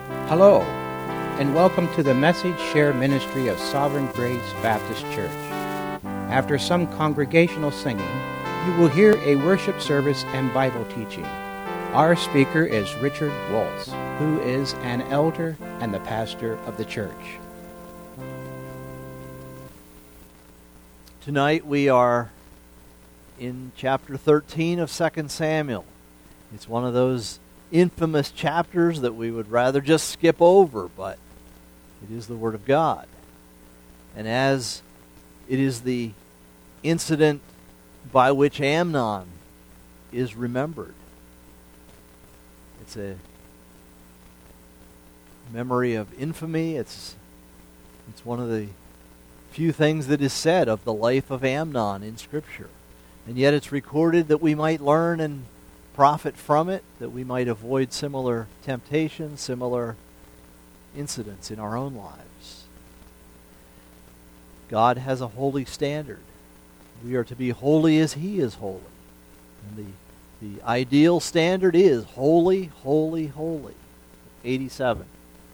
Hello, and welcome to the Message Share Ministry of Sovereign Grace Baptist Church. After some congregational singing, you will hear a worship service and Bible teaching. Our speaker is Richard Waltz, who is an elder and the pastor of the church. Tonight we are in chapter 13 of 2 Samuel. It's one of those infamous chapters that we would rather just skip over, but it is the Word of God. And as it is the incident by which Amnon is remembered, it's a memory of infamy. It's one of the few things that is said of the life of Amnon in Scripture. And yet it's recorded that we might learn and profit from it, that we might avoid similar temptations, similar incidents in our own lives. God has a holy standard. We are to be holy as He is holy. And the ideal standard is holy, holy, holy. 87.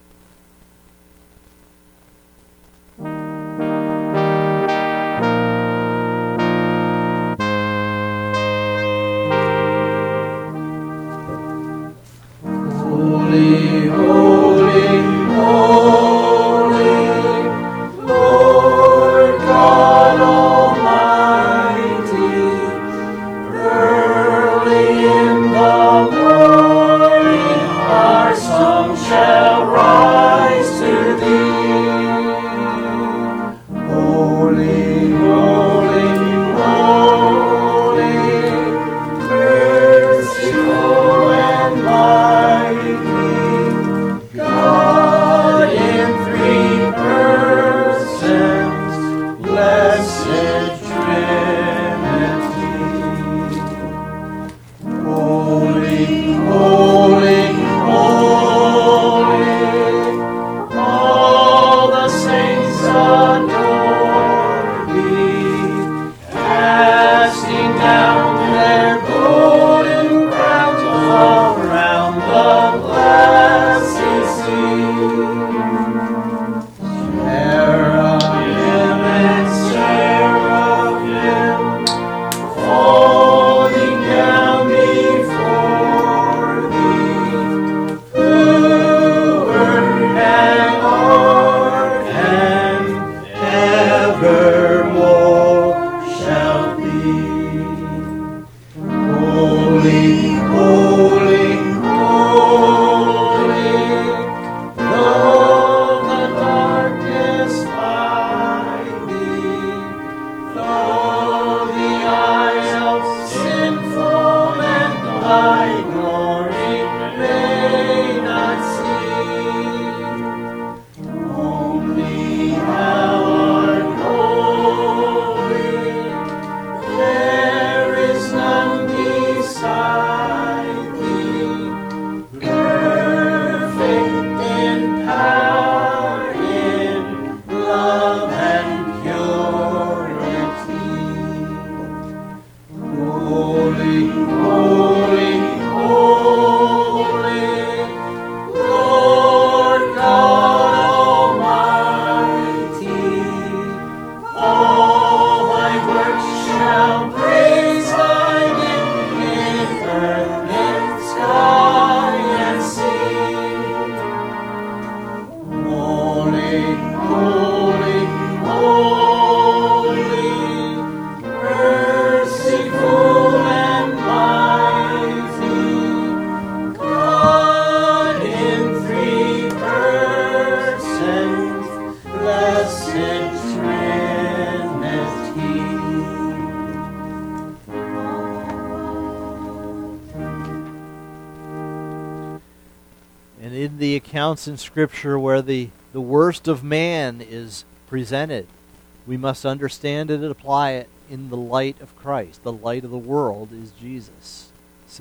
Accounts in Scripture where the worst of man is presented, we must understand it and apply it in the light of Christ. The light of the world is Jesus.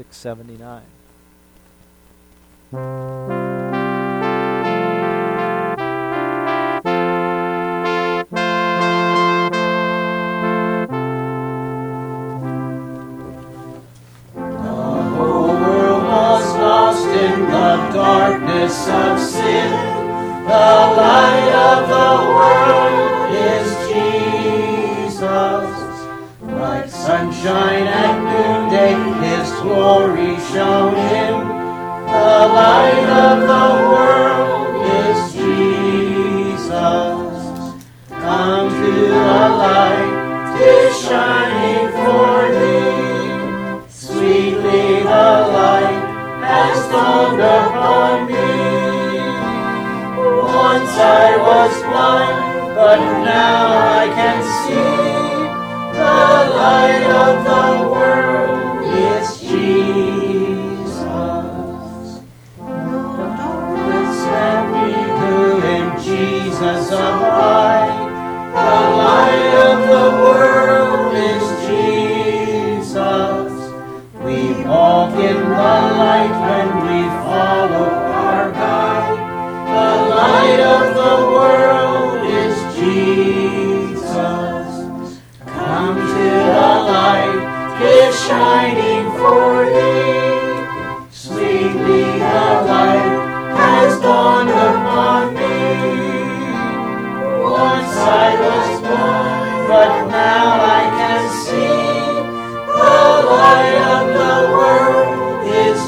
679. The whole world was lost in the darkness of sin. The light of the world is Jesus. Like sunshine at noonday, His glory shone in. The light of the world is Jesus. Come to the light, 'tis shining for thee. Sweetly the light has dawned upon me. Once I was blind, but now I can see. The light of the world is Jesus. No darkness can be good in Jesus abide. The light of the world is Jesus. We walk in the light when we follow our guide. The light of the world is Jesus. Come to the light, 'tis shining for thee. Sweetly the light has dawned upon me. Once I was blind, but now I can see. The light of the world is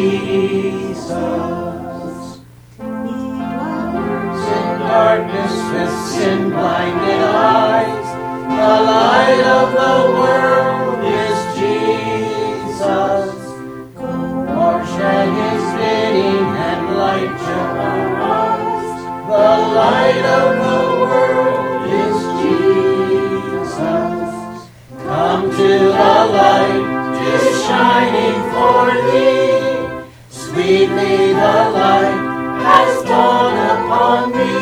Jesus. He dwellers in darkness with sin-blinded eyes. The light of the world is Jesus. Go wash at His bidding and light shall arise. The light of the world is Jesus. Come to the light, 'tis shining for thee. Sweetly the light has dawned upon me.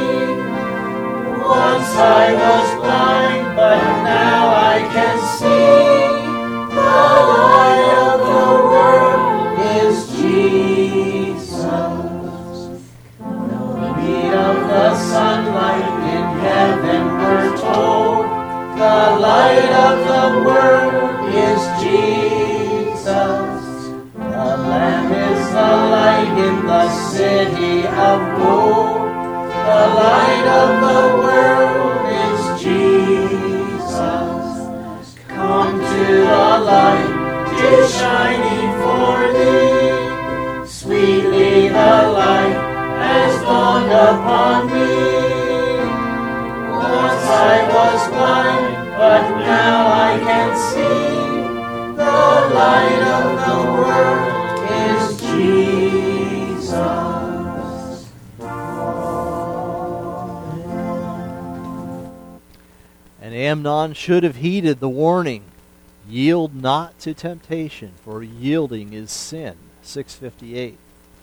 Once I was blind, but now I can see. The light of the world is Jesus. No need of the sunlight in heaven we're told. The light of the world is Jesus. The Lamb is the light in the city of gold. The light of the world is Jesus. Come to the light, 'tis shining for thee. Sweetly the light has dawned upon me. Once I was blind, but now I can see. The light of the world is Jesus. And Amnon should have heeded the warning, yield not to temptation, for yielding is sin. 658.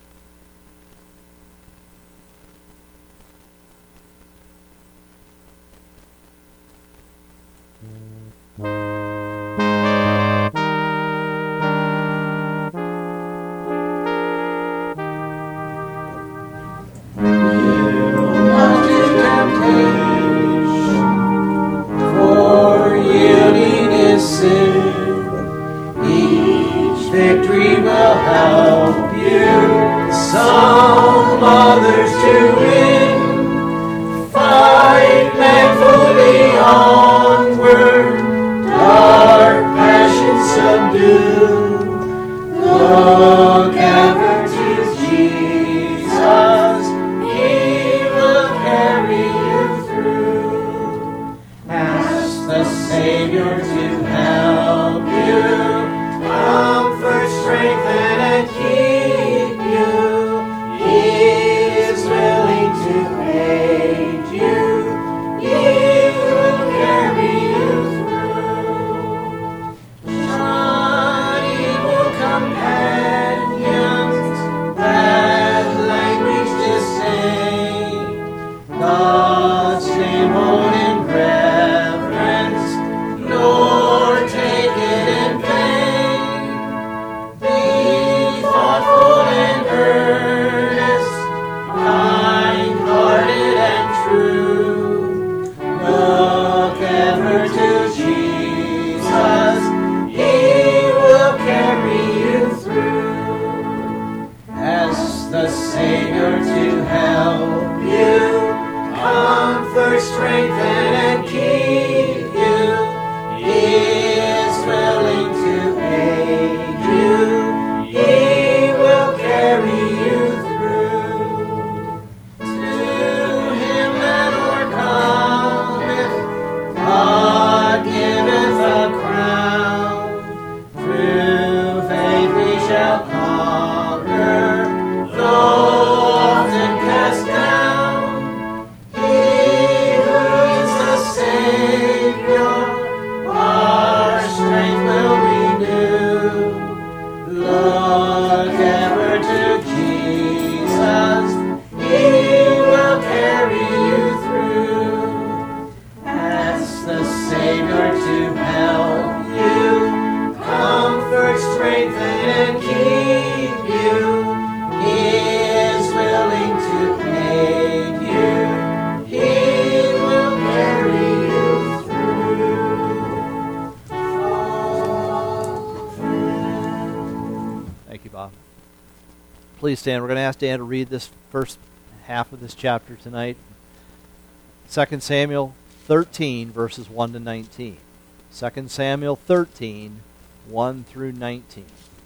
Victory will help you, some others to win. Fight manfully onward, dark passions subdue. Look ever to Jesus, He will carry you through. Ask the Savior to help you, comfort, strengthen, and keep you. He is willing to aid you. He will carry you through. Not evil companion comfort, strengthen, and keep you. He is willing to aid you. He will carry you through. To him that overcometh, God giveth a crown. Through faith we shall conquer, though often cast down. He who is the Savior, our strength will renew. Look ever to Jesus, He will carry you through. Ask the Savior to help you, comfort, strengthen, and keep you. He is willing to aid you. He will carry you through. Thank you, Bob. Please stand. We're going to ask Dan to read this first half of this chapter tonight. 2 Samuel 13, verses 1 to 19. 2 Samuel 13, 1 through 19.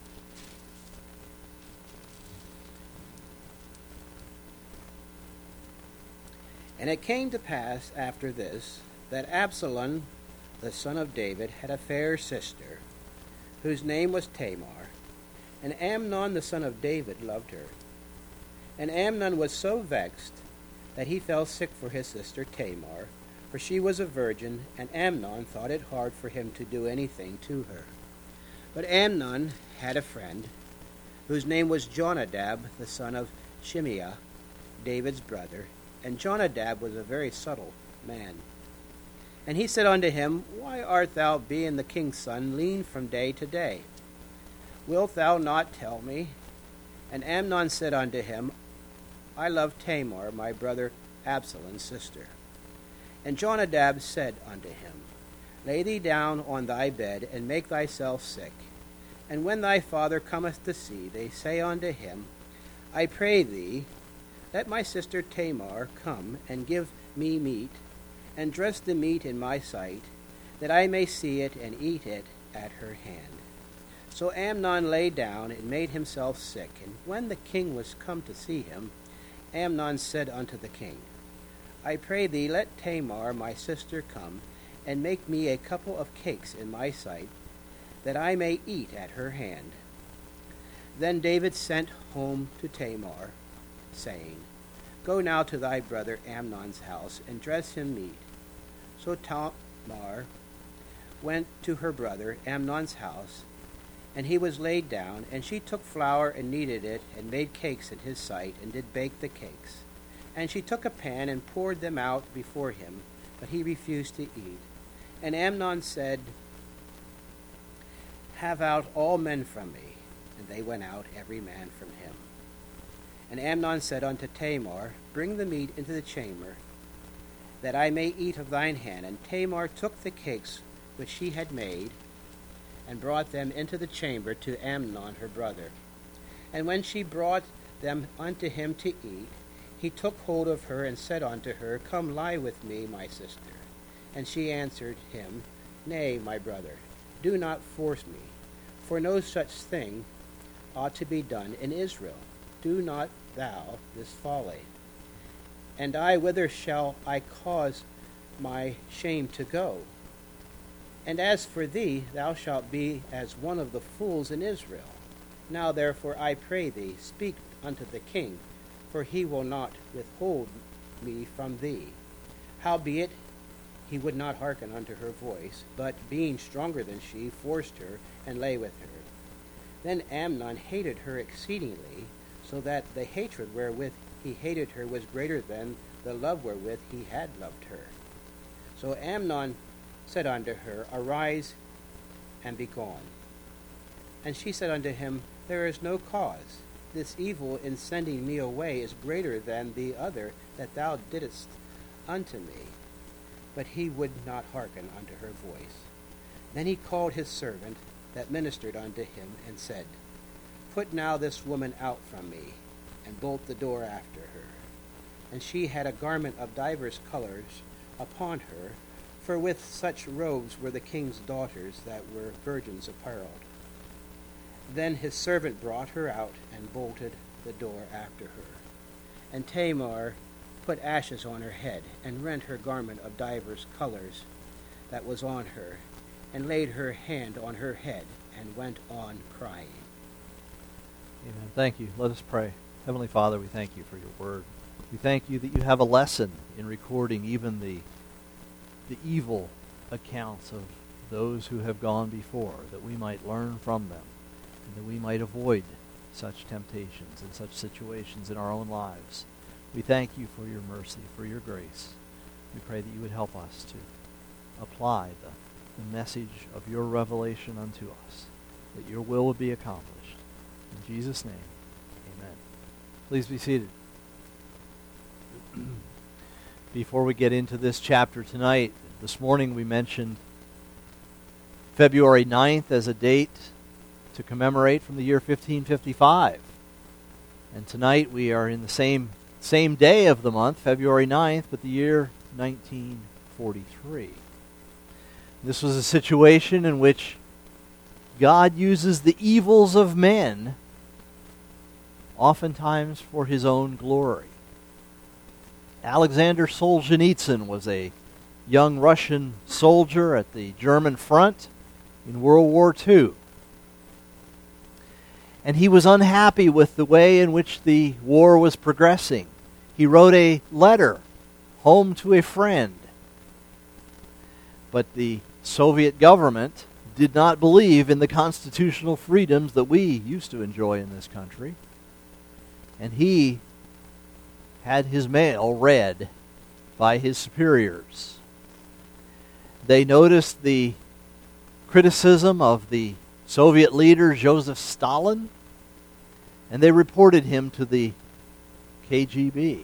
And it came to pass after this, that Absalom, the son of David, had a fair sister, whose name was Tamar. And Amnon, the son of David, loved her. And Amnon was so vexed that he fell sick for his sister Tamar, for she was a virgin, and Amnon thought it hard for him to do anything to her. But Amnon had a friend, whose name was Jonadab, the son of Shimeah, David's brother, and Jonadab was a very subtle man. And he said unto him, Why art thou, being the king's son, lean from day to day? Wilt thou not tell me? And Amnon said unto him, I love Tamar, my brother Absalom's sister. And Jonadab said unto him, Lay thee down on thy bed, and make thyself sick. And when thy father cometh to see thee, say unto him, I pray thee, let my sister Tamar come and give me meat, and dress the meat in my sight, that I may see it and eat it at her hand. So Amnon lay down and made himself sick. And when the king was come to see him, Amnon said unto the king, I pray thee, let Tamar my sister come, and make me a couple of cakes in my sight, that I may eat at her hand. Then David sent home to Tamar, saying, Go now to thy brother Amnon's house, and dress him meat. So Tamar went to her brother Amnon's house, and he was laid down, and she took flour and kneaded it, and made cakes in his sight, and did bake the cakes. And she took a pan and poured them out before him, but he refused to eat. And Amnon said, Have out all men from me. And they went out, every man from him. And Amnon said unto Tamar, Bring the meat into the chamber, that I may eat of thine hand. And Tamar took the cakes which she had made, and brought them into the chamber to Amnon her brother. And when she brought them unto him to eat, he took hold of her, and said unto her, Come lie with me, my sister. And she answered him, Nay, my brother, do not force me, for no such thing ought to be done in Israel. Do not thou this folly. And I, whither shall I cause my shame to go? And as for thee, thou shalt be as one of the fools in Israel. Now therefore I pray thee, speak unto the king, for he will not withhold me from thee. Howbeit he would not hearken unto her voice, but being stronger than she, forced her, and lay with her. Then Amnon hated her exceedingly, so that the hatred wherewith he hated her was greater than the love wherewith he had loved her. So Amnon said unto her, Arise and be gone. And she said unto him, There is no cause. This evil in sending me away is greater than the other that thou didst unto me. But he would not hearken unto her voice. Then he called his servant that ministered unto him, and said, Put now this woman out from me, and bolt the door after her. And she had a garment of divers colors upon her, for with such robes were the king's daughters that were virgins apparelled. Then his servant brought her out and bolted the door after her. And Tamar put ashes on her head, and rent her garment of divers colors that was on her, and laid her hand on her head, and went on crying. Amen. Thank you. Let us pray. Heavenly Father, we thank you for your word. We thank you that you have a lesson in recording even the evil accounts of those who have gone before, that we might learn from them, and that we might avoid such temptations and such situations in our own lives. We thank you for your mercy, for your grace. We pray that you would help us to apply the message of your revelation unto us, that your will would be accomplished. In Jesus' name, amen. Please be seated. Before we get into this chapter tonight, this morning we mentioned February 9th as a date to commemorate from the year 1555. And tonight we are in the same day of the month, February 9th, but the year 1943. This was a situation in which God uses the evils of men oftentimes for his own glory. Alexander Solzhenitsyn was a young Russian soldier at the German front in World War II. And he was unhappy with the way in which the war was progressing. He wrote a letter home to a friend. But the Soviet government did not believe in the constitutional freedoms that we used to enjoy in this country. And he had his mail read by his superiors. They noticed the criticism of the Soviet leader Joseph Stalin, and they reported him to the KGB.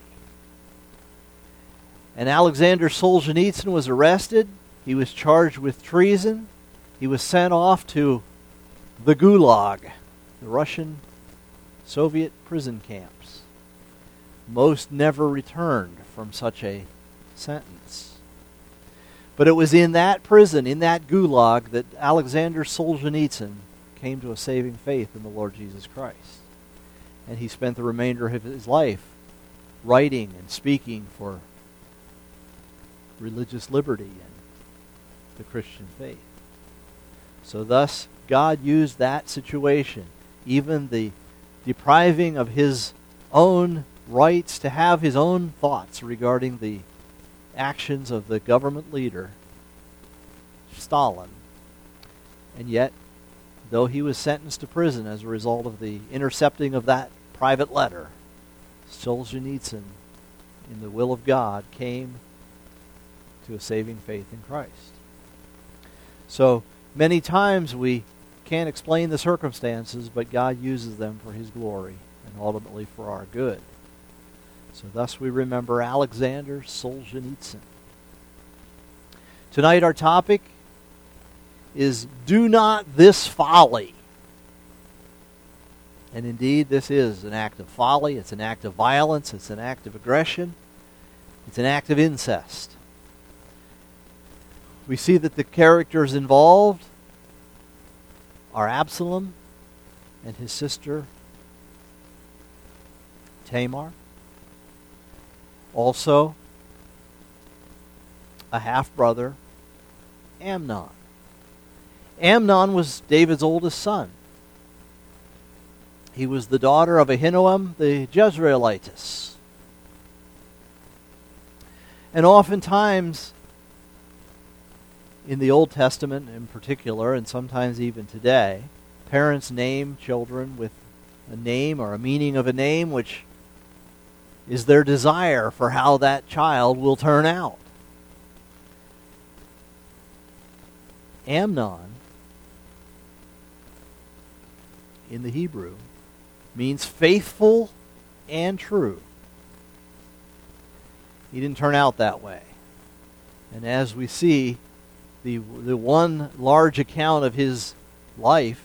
And Alexander Solzhenitsyn was arrested. He was charged with treason. He was sent off to the Gulag, the Russian Soviet prison camps. Most never returned from such a sentence. But it was in that prison, in that Gulag, that Alexander Solzhenitsyn came to a saving faith in the Lord Jesus Christ. And he spent the remainder of his life writing and speaking for religious liberty and the Christian faith. So thus, God used that situation, even the depriving of his own rights to have his own thoughts regarding the actions of the government leader, Stalin. And yet, though he was sentenced to prison as a result of the intercepting of that private letter, Solzhenitsyn, in the will of God, came to a saving faith in Christ. So, many times we can't explain the circumstances, but God uses them for his glory and ultimately for our good. So thus we remember Alexander Solzhenitsyn. Tonight our topic is Do Not This Folly. And indeed this is an act of folly, it's an act of violence, it's an act of aggression, it's an act of incest. We see that the characters involved are Absalom and his sister Tamar. Also, a half-brother, Amnon. Amnon was David's oldest son. He was the daughter of Ahinoam the Jezreelitess. And oftentimes, in the Old Testament in particular, and sometimes even today, parents name children with a name or a meaning of a name which is their desire for how that child will turn out. Amnon, in the Hebrew, means faithful and true. He didn't turn out that way. And as we see, the one large account of his life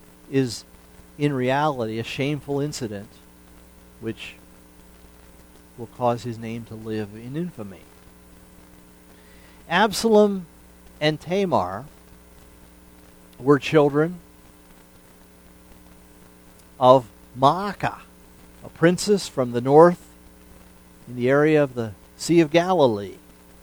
is in reality a shameful incident which will cause his name to live in infamy. Absalom and Tamar were children of Maacah, a princess from the north in the area of the Sea of Galilee.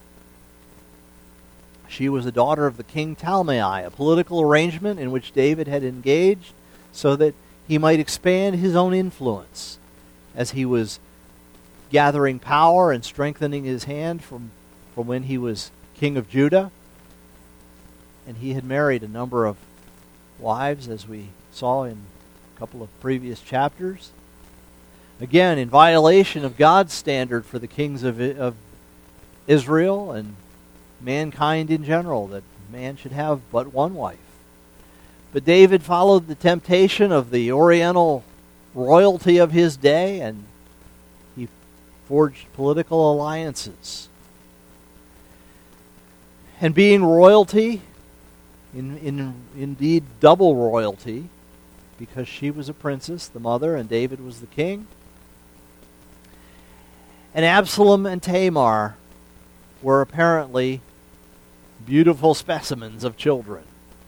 She was a daughter of the king Talmai, a political arrangement in which David had engaged so that he might expand his own influence as he was gathering power and strengthening his hand from when he was king of Judah. And he had married a number of wives, as we saw in a couple of previous chapters. Again, in violation of God's standard for the kings of Israel and mankind in general, that man should have but one wife. But David followed the temptation of the Oriental royalty of his day, and he forged political alliances. And being royalty, indeed double royalty, because she was a princess, the mother, and David was the king. And Absalom and Tamar were apparently beautiful specimens of children.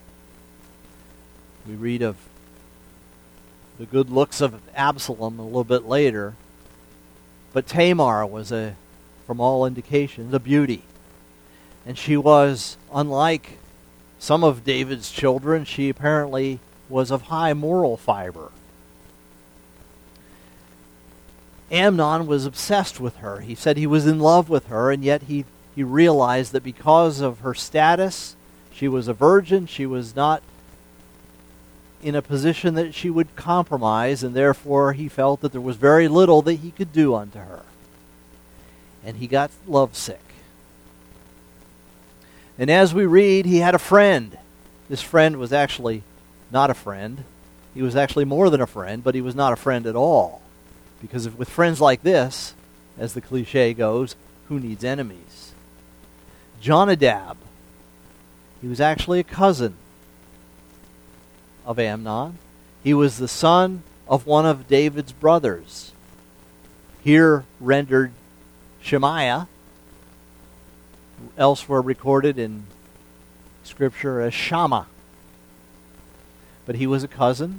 We read of the good looks of Absalom a little bit later, but Tamar was, from all indications, a beauty. And she was, unlike some of David's children, she apparently was of high moral fiber. Amnon was obsessed with her. He said he was in love with her, and yet he realized that because of her status, she was a virgin, she was not in a position that she would compromise, and therefore he felt that there was very little that he could do unto her. And he got lovesick. And as we read, he had a friend. This friend was actually not a friend. He was actually more than a friend, but he was not a friend at all. Because with friends like this, as the cliche goes, who needs enemies? Jonadab. He was actually a cousin of Amnon. He was the son of one of David's brothers, here rendered Shemaiah, elsewhere recorded in Scripture as Shammah. But he was a cousin.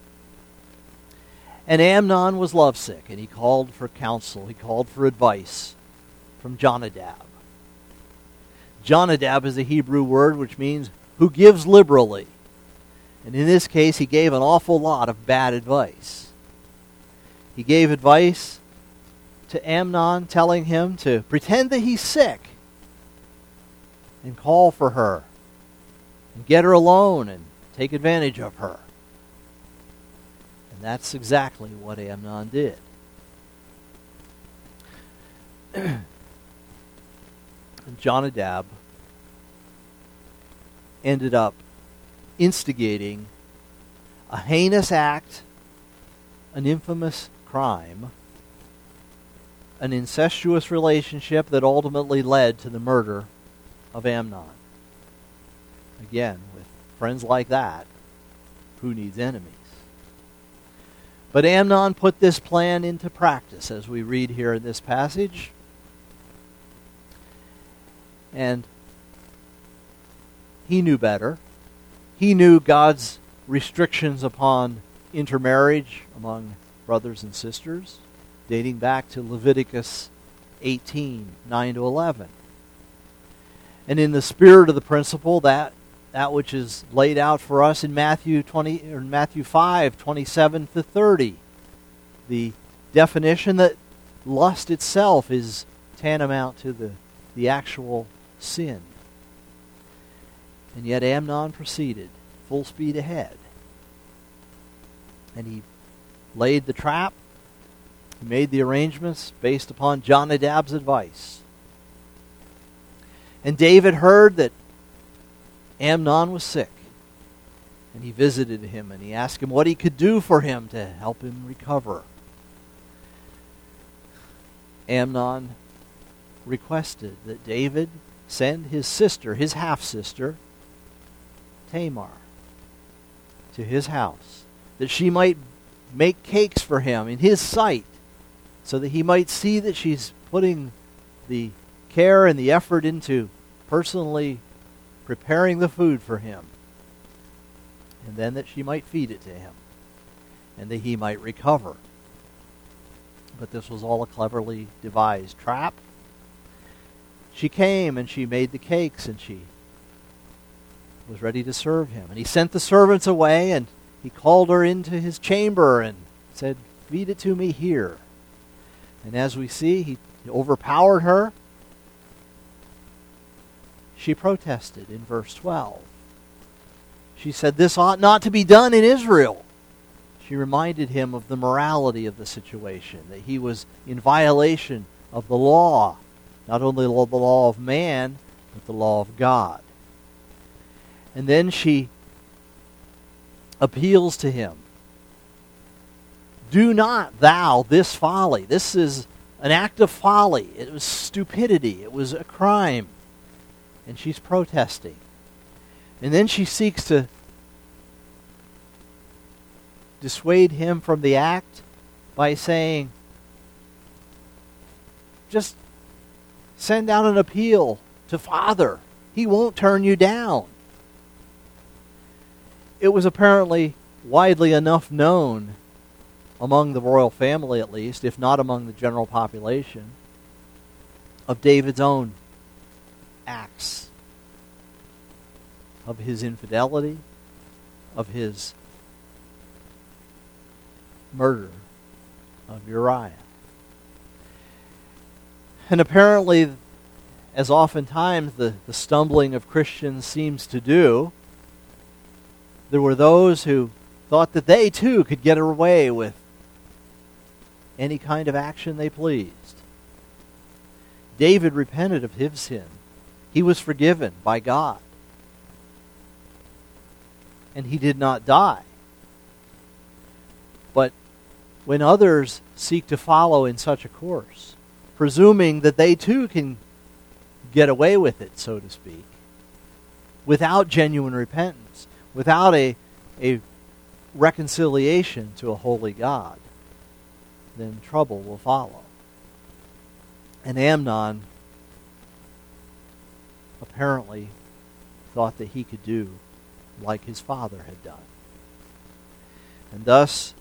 And Amnon was lovesick, and he called for counsel, he called for advice from Jonadab. Jonadab is a Hebrew word which means who gives liberally. And in this case, he gave an awful lot of bad advice. He gave advice to Amnon, telling him to pretend that he's sick and call for her and get her alone and take advantage of her. And that's exactly what Amnon did. And Jonadab ended up instigating a heinous act, an infamous crime, an incestuous relationship that ultimately led to the murder of Amnon. Again, with friends like that, who needs enemies? But Amnon put this plan into practice, as we read here in this passage. And he knew better. He knew God's restrictions upon intermarriage among brothers and sisters, dating back to Leviticus 18, 9-11. And in the spirit of the principle, that which is laid out for us in Matthew 5, 27-30, the definition that lust itself is tantamount to the actual sin. And yet Amnon proceeded full speed ahead. And he laid the trap. He made the arrangements based upon Jonadab's advice. And David heard that Amnon was sick. And he visited him and he asked him what he could do for him to help him recover. Amnon requested that David send his sister, his half-sister, Tamar, to his house, that she might make cakes for him in his sight so that he might see that she's putting the care and the effort into personally preparing the food for him, and then that she might feed it to him, and that he might recover. But this was all a cleverly devised trap. She came and she made the cakes, and she was ready to serve him. And he sent the servants away, and he called her into his chamber and said, "Feed it to me here." And as we see, he overpowered her. She protested in verse 12. She said, "This ought not to be done in Israel." She reminded him of the morality of the situation, that he was in violation of the law, not only the law of man, but the law of God. And then she appeals to him. "Do not thou this folly." This is an act of folly. It was stupidity. It was a crime. And she's protesting. And then she seeks to dissuade him from the act by saying, "Just send out an appeal to Father. He won't turn you down." It was apparently widely enough known among the royal family, at least, if not among the general population, of David's own acts, of his infidelity, of his murder of Uriah. And apparently, as oftentimes the stumbling of Christians seems to do, there were those who thought that they too could get away with any kind of action they pleased. David repented of his sin. He was forgiven by God. And he did not die. But when others seek to follow in such a course, presuming that they too can get away with it, so to speak, without genuine repentance, without a reconciliation to a holy God, then trouble will follow. And Amnon apparently thought that he could do like his father had done. And thus,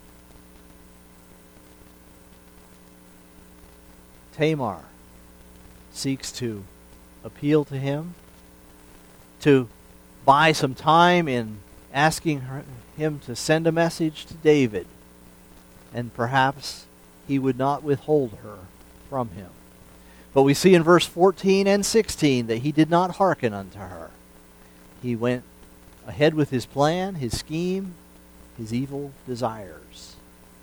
Tamar seeks to appeal to him, to buy some time in asking him to send a message to David, and perhaps he would not withhold her from him. But we see in verse 14 and 16 that he did not hearken unto her. He went ahead with his plan, his scheme, his evil desires.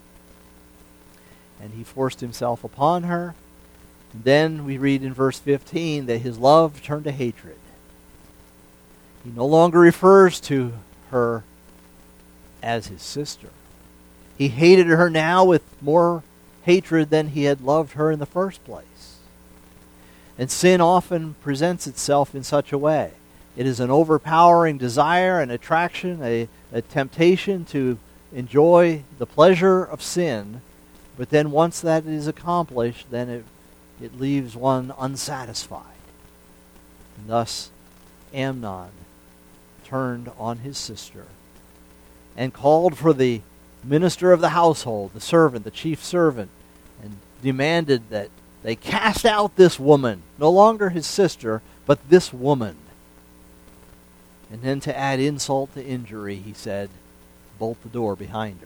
And he forced himself upon her. And then we read in verse 15 that his love turned to hatred. He no longer refers to her as his sister. He hated her now with more hatred than he had loved her in the first place. And sin often presents itself in such a way. It is an overpowering desire, an attraction, a temptation to enjoy the pleasure of sin. But then once that is accomplished, then it leaves one unsatisfied. And thus Amnon turned on his sister and called for the minister of the household, the servant, the chief servant, and demanded that they cast out this woman, no longer his sister, but this woman. And then to add insult to injury, he said, bolt the door behind her.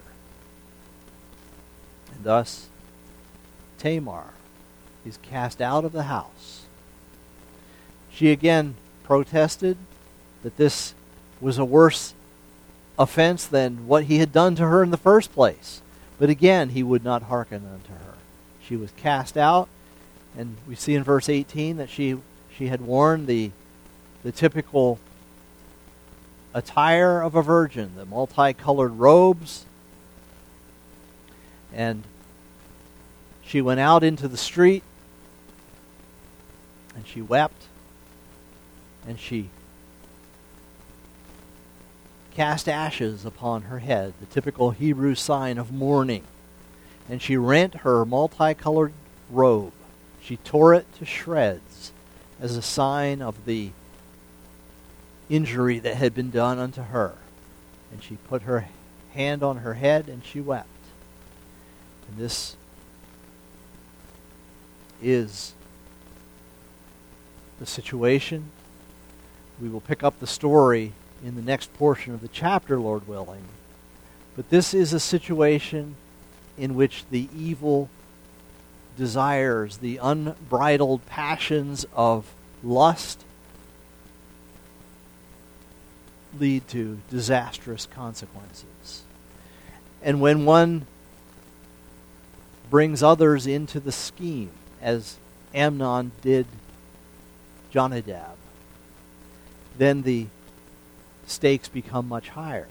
And thus, Tamar is cast out of the house. She again protested that this was a worse offense than what he had done to her in the first place. But again, he would not hearken unto her. She was cast out, and we see in verse 18 that she had worn the typical attire of a virgin, the multicolored robes, and she went out into the street, and she wept, and she cast ashes upon her head, the typical Hebrew sign of mourning. and she rent her multicolored robe. She tore it to shreds as a sign of the injury that had been done unto her. And she put her hand on her head and she wept. And this is the situation. We will pick up the story in the next portion of the chapter, Lord willing. But this is a situation in which the evil desires, the unbridled passions of lust lead to disastrous consequences. And when one brings others into the scheme, as Amnon did Jonadab, then the stakes become much higher.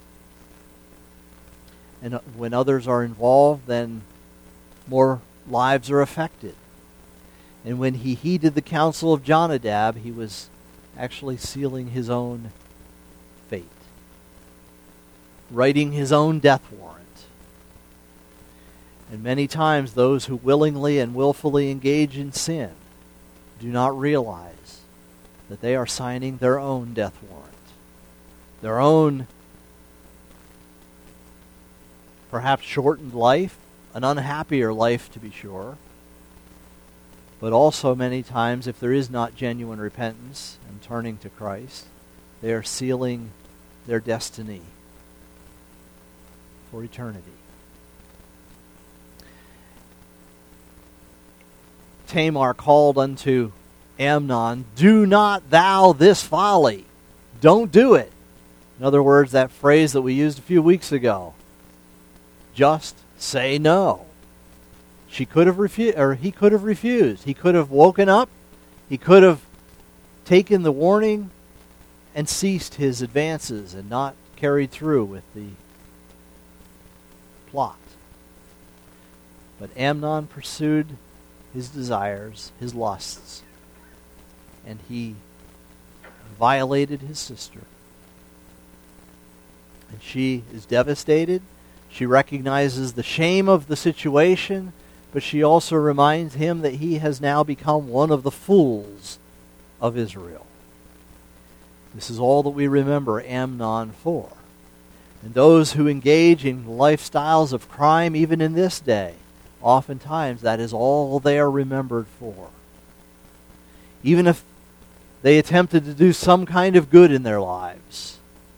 And when others are involved, then more lives are affected. And when he heeded the counsel of Jonadab, he was actually sealing his own fate, writing his own death warrant. And many times those who willingly and willfully engage in sin do not realize that they are signing their own death warrant, their own perhaps shortened life, an unhappier life to be sure, but also many times, if there is not genuine repentance and turning to Christ, they are sealing their destiny for eternity. Tamar called unto Amnon, "Do not thou this folly." Don't do it. In other words, that phrase that we used a few weeks ago. Just say no. She could have refused, or he could have refused. He could have woken up. He could have taken the warning and ceased his advances and not carried through with the plot. But Amnon pursued his desires, his lusts, and he violated his sister. And she is devastated. She recognizes the shame of the situation, but she also reminds him that he has now become one of the fools of Israel. This is all that we remember Amnon for. And those who engage in lifestyles of crime, even in this day, oftentimes that is all they are remembered for. Even if they attempted to do some kind of good in their lives,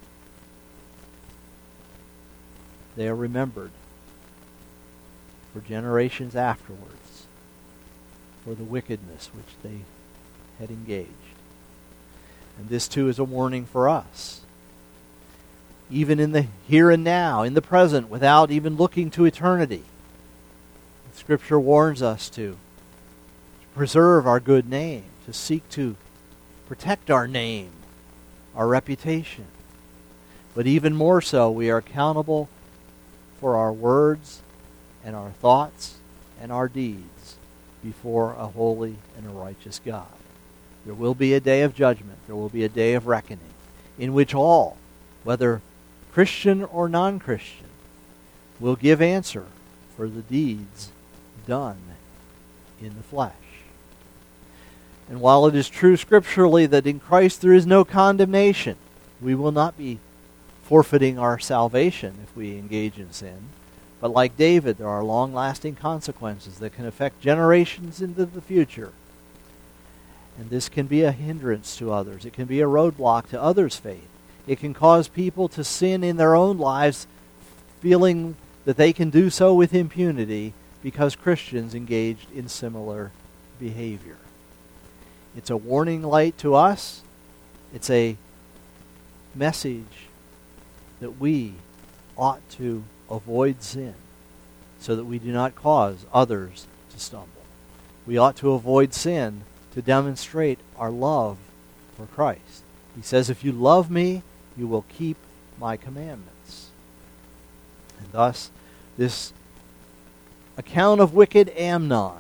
they are remembered for generations afterwards for the wickedness which they had engaged. And this too is a warning for us. Even in the here and now, in the present, without even looking to eternity. Scripture warns us to preserve our good name, to seek to protect our name, our reputation. But even more so, we are accountable for our words and our thoughts and our deeds before a holy and a righteous God. There will be a day of judgment. There will be a day of reckoning in which all, whether Christian or non-Christian, will give answer for the deeds done in the flesh. And while it is true scripturally that in Christ there is no condemnation, we will not be forfeiting our salvation if we engage in sin. But like David, there are long-lasting consequences that can affect generations into the future. And this can be a hindrance to others. It can be a roadblock to others' faith. It can cause people to sin in their own lives, feeling that they can do so with impunity because Christians engaged in similar behavior. It's a warning light to us. It's a message that we ought to avoid sin so that we do not cause others to stumble. We ought to avoid sin to demonstrate our love for Christ. He says, if you love me, you will keep my commandments. And thus, this account of wicked Amnon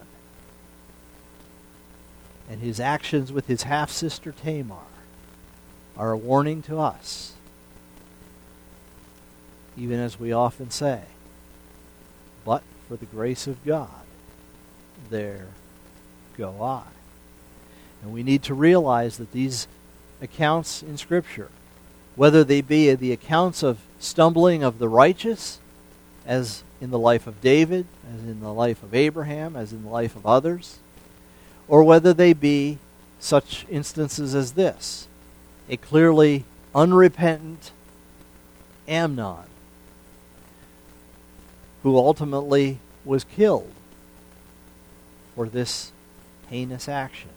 and his actions with his half-sister Tamar are a warning to us, even as we often say, but for the grace of God, there go I. And we need to realize that these accounts in Scripture, whether they be the accounts of stumbling of the righteous, as in the life of David, as in the life of Abraham, as in the life of others, or whether they be such instances as this, a clearly unrepentant Amnon, who ultimately was killed for this heinous action.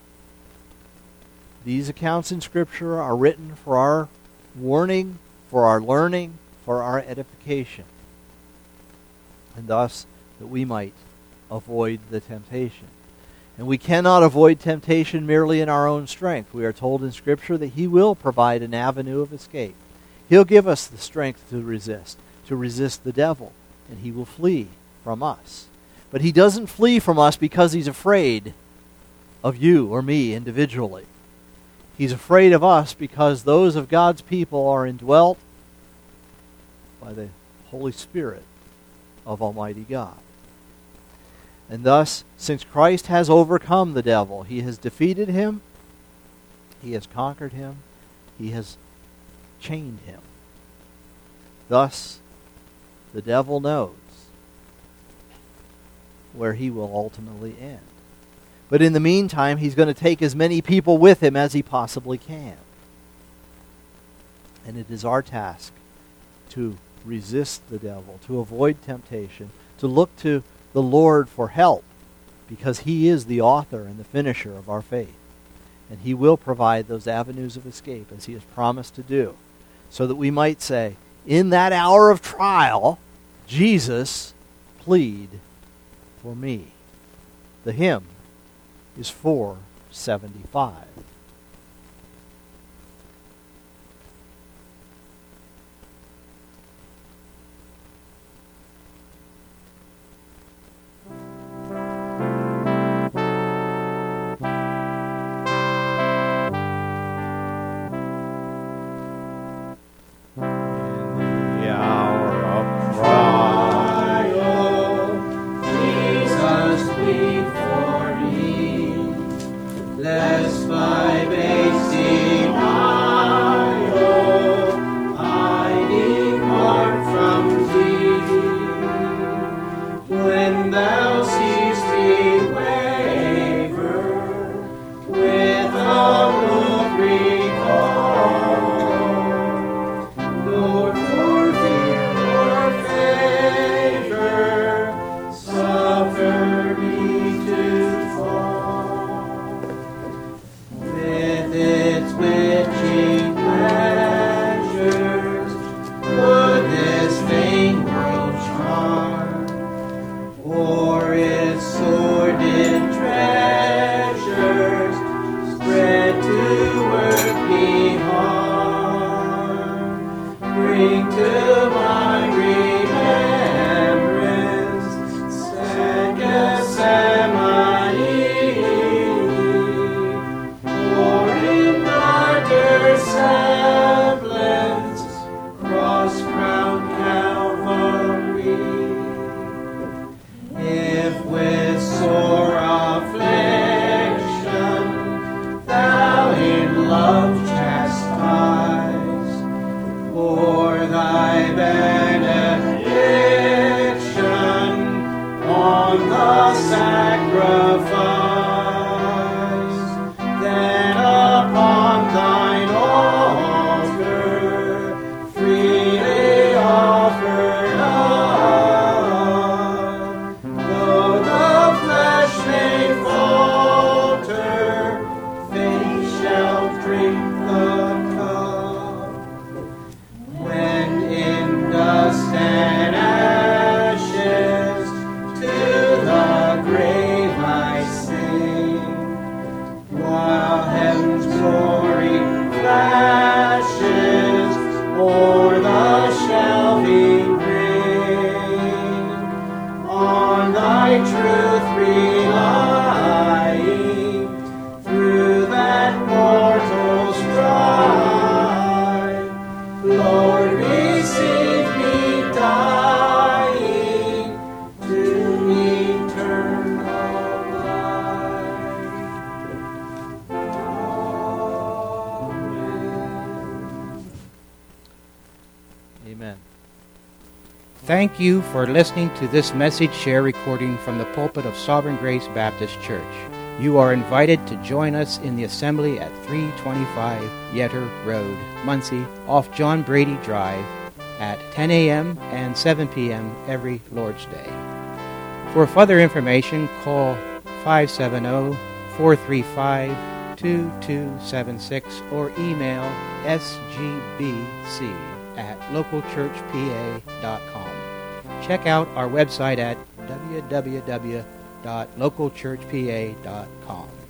These accounts in Scripture are written for our warning, for our learning, for our edification, and thus that we might avoid the temptation. And we cannot avoid temptation merely in our own strength. We are told in Scripture that He will provide an avenue of escape. He'll give us the strength to resist the devil, and he will flee from us. But he doesn't flee from us because he's afraid of you or me individually. He's afraid of us because those of God's people are indwelt by the Holy Spirit of Almighty God. And thus, since Christ has overcome the devil, He has defeated him, He has conquered him, He has chained him. Thus, the devil knows where he will ultimately end. But in the meantime, he's going to take as many people with him as he possibly can. And it is our task to resist the devil, to avoid temptation, to look to the Lord for help, because He is the author and the finisher of our faith. And He will provide those avenues of escape as He has promised to do, so that we might say, in that hour of trial, Jesus, plead for me. The hymn is 475. When thou seest me Thank you for listening to this message share recording from the pulpit of Sovereign Grace Baptist Church. You are invited to join us in the assembly at 325 Yetter Road, Muncie, off John Brady Drive, at 10 a.m. and 7 p.m. every Lord's Day. For further information, call 570-435-2276 or email sgbc@localchurchpa.com. Check out our website at www.localchurchpa.com.